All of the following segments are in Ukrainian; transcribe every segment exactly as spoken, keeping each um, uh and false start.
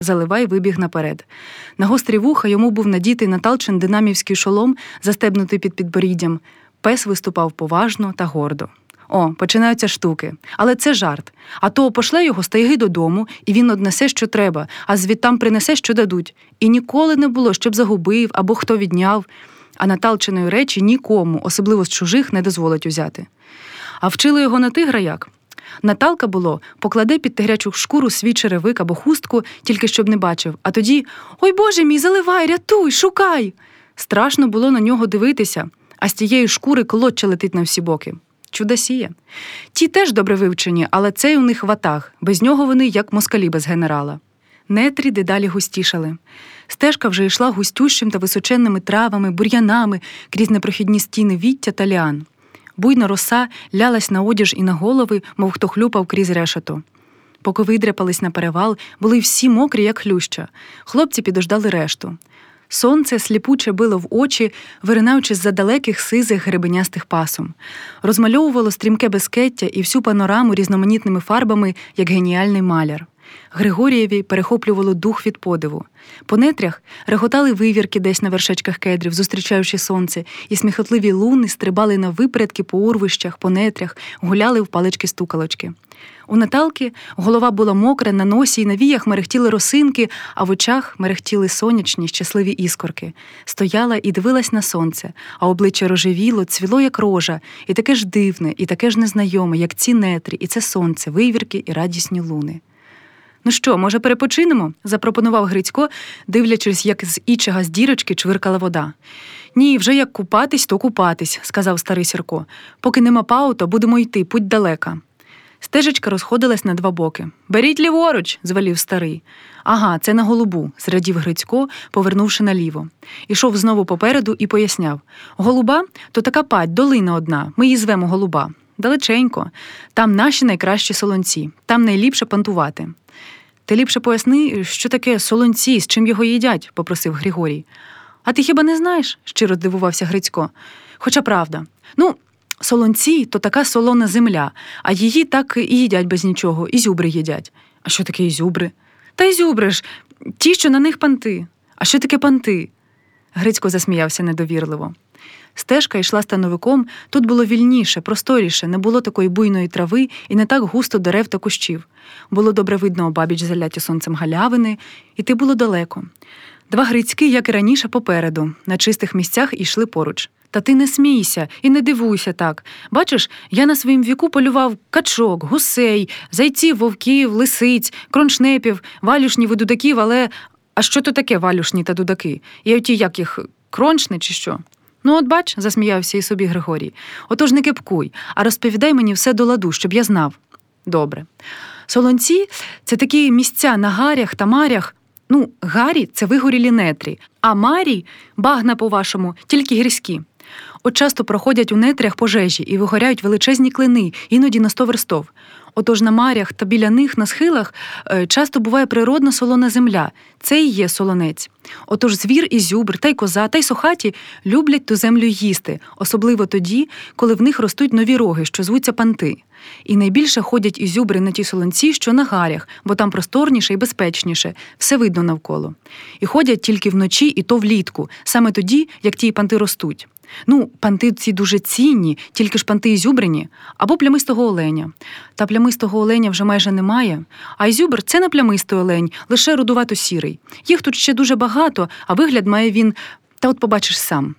Заливай вибіг наперед. На гострі вуха йому був надітий Наталчин динамівський шолом, застебнутий під підборіддям. Пес виступав поважно та гордо. О, починаються штуки. Але це жарт. А то пошле його з тайги додому, і він однесе, що треба, а звідтам принесе, що дадуть. І ніколи не було, щоб загубив або хто відняв. А Наталчиної речі нікому, особливо з чужих, не дозволить узяти. А вчили його на тигра як? Наталка, було, покладе під тигрячу шкуру свій черевик або хустку, тільки щоб не бачив. А тоді «Ой, Боже мій, заливай, рятуй, шукай!» Страшно було на нього дивитися, а з тієї шкури колодча летить на всі боки. Чудосія. Ті теж добре вивчені, але цей у них ватаг. Без нього вони, як москалі без генерала. Нетрі дедалі густішали. Стежка вже йшла густющим та височенними травами, бур'янами крізь непрохідні стіни віття та ліан. Буйна роса лялась на одяж і на голови, мов хто хлюпав крізь решето. Поки видряпались на перевал, були всі мокрі, як хлюща. Хлопці підождали решту. Сонце сліпуче било в очі, виринаючи з-за далеких сизих гребенястих пасом. Розмальовувало стрімке безкеття і всю панораму різноманітними фарбами, як геніальний маляр. Григорієві перехоплювало дух від подиву. По нетрях реготали вивірки десь на вершечках кедрів, зустрічаючи сонце, і сміхотливі луни стрибали на випередки по урвищах, по нетрях, гуляли в палички-стукалочки. У Наталки голова була мокра, на носі і на віях мерехтіли росинки, а в очах мерехтіли сонячні, щасливі іскорки. Стояла і дивилась на сонце, а обличчя рожевіло, цвіло, як рожа, і таке ж дивне, і таке ж незнайоме, як ці нетрі, і це сонце, вивірки і радісні луни. «Ну що, може, перепочинемо?» – запропонував Грицько, дивлячись, як з ічага з дірочки чвиркала вода. «Ні, вже як купатись, то купатись», – сказав старий Сірко. «Поки нема пау, то будемо йти, путь далека». Стежечка розходилась на два боки. «Беріть ліворуч!» – звелів старий. «Ага, це на Голубу», – зрадів Грицько, повернувши наліво. Ішов знову попереду і поясняв. «Голуба – то така падь, долина одна, ми її звемо Голуба. Далеченько. Там наші найкращі солонці, там найліпше пантувати». «Ти ліпше поясни, що таке солонці, з чим його їдять?» – попросив Григорій. «А ти хіба не знаєш?» – щиро здивувався Грицько. «Хоча правда. Ну, солонці – то така солона земля, а її так і їдять без нічого, ізюбри їдять». «А що таке ізюбри?» «Та ізюбри ж, ті, що на них панти». «А що таке панти?» Грицько засміявся недовірливо. Стежка йшла становиком, тут було вільніше, просторіше, не було такої буйної трави і не так густо дерев та кущів. Було добре видно обабіч заляті сонцем галявини, іти було далеко. Два Грицьки, як і раніше, попереду, на чистих місцях ішли поруч. «Та ти не смійся і не дивуйся так. Бачиш, я на своїм віку полював качок, гусей, зайців, вовків, лисиць, кроншнепів, валюшнів і дудаків, але... А що то таке валюшні та дудаки? І оті, як їх, кроншни чи що?» «Ну от бач», – засміявся і собі Григорій, «отож не кепкуй, а розповідай мені все до ладу, щоб я знав». «Добре. Солонці – це такі місця на гарях та марях. Ну, гарі – це вигорілі нетрі, а марі – багна, по-вашому, тільки гірські. От часто проходять у нетрях пожежі і вигоряють величезні клини, іноді на сто верстов. Отож на марях та біля них на схилах часто буває природна солона земля. Це і є солонець. Отож звір і зюбр, та й коза, та й сохаті люблять ту землю їсти, особливо тоді, коли в них ростуть нові роги, що звуться панти. І найбільше ходять і зюбри на ті солонці, що на гарях, бо там просторніше і безпечніше, все видно навколо. І ходять тільки вночі, і то влітку, саме тоді, як ті панти ростуть. Ну, панти ці дуже цінні, тільки ж панти ізюбрині, або плямистого оленя. Та плямистого оленя вже майже немає, а ізюбр – це не плямистий олень, лише рудувато-сірий. Їх тут ще дуже багато, а вигляд має він, та от побачиш сам.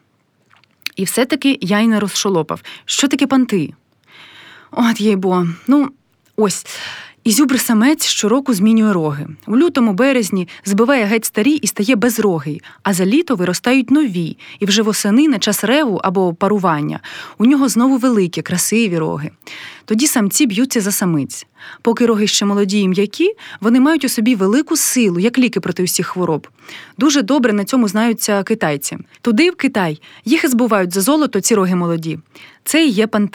І все-таки я й не розшолопав. Що таке панти? От їй-бо, ну, ось... Ізюбр-самець щороку змінює роги. У лютому-березні збиває геть старі і стає безрогий, а за літо виростають нові, і вже восени на час реву або парування у нього знову великі, красиві роги. Тоді самці б'ються за самиць. Поки роги ще молоді і м'які, вони мають у собі велику силу, як ліки проти усіх хвороб. Дуже добре на цьому знаються китайці. Туди, в Китай, їх і збувають за золото ці роги молоді. Це і є панти.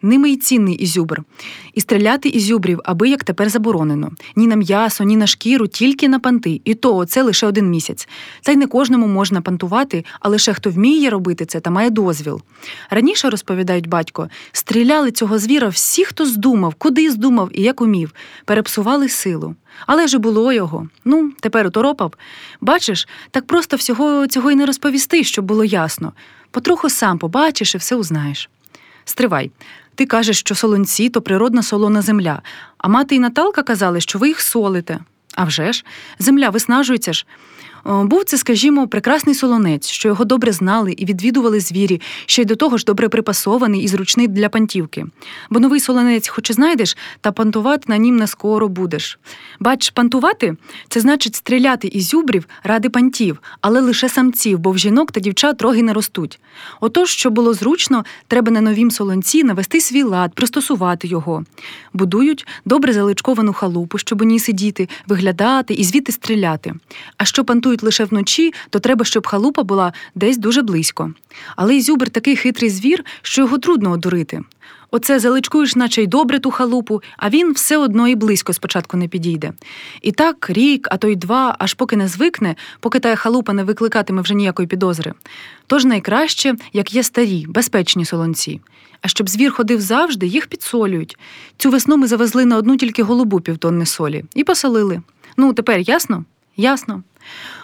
Ними й цінний ізюбр. І стріляти ізюбрів аби як тепер заборонено. Ні на м'ясо, ні на шкіру, тільки на панти. І то це лише один місяць. Та й не кожному можна пантувати, а лише хто вміє робити це та має дозвіл. Раніше, розповідають батько, стріляли цього звіра всі, хто здумав, куди здумав і як умів. Перепсували силу. Але ж було його. Ну, тепер уторопав. Бачиш, так просто всього цього й не розповісти, щоб було ясно. Потроху сам побачиш і все узнаєш. Стривай. Ти кажеш, що солонці – то природна солона земля, а мати і Наталка казали, що ви їх солите. А вже ж, земля виснажується ж. Був це, скажімо, прекрасний солонець, що його добре знали і відвідували звірі, ще й до того ж добре припасований і зручний для пантівки. Бо новий солонець хоч і знайдеш, та пантувати на нім не скоро будеш. Бач, пантувати – це значить стріляти із зюбрів ради пантів, але лише самців, бо в жінок та дівчат роги не ростуть. Отож, щоб було зручно, треба на новім солонці навести свій лад, пристосувати його. Будують добре заличковану халупу, щоб у ній сидіти, виглядати і звідти стріляти. А що пантують лише вночі, то треба, щоб халупа була десь дуже близько. Але ізюбр такий хитрий звір, що його трудно одурити. Оце заличкуєш наче й добре ту халупу, а він все одно і близько спочатку не підійде. І так рік, а то й два, аж поки не звикне, поки тая халупа не викликатиме вже ніякої підозри. Тож найкраще, як є старі, безпечні солонці. А щоб звір ходив завжди, їх підсолюють. Цю весну ми завезли на одну тільки голубу півтонни солі і посолили. Ну, тепер ясно? Ясно.